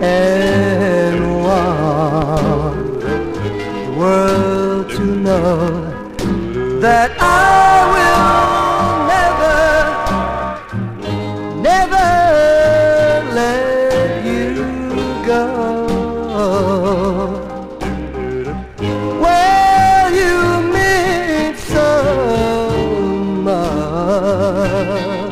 and want the world to know that I will never let you go. Well, you mean so much.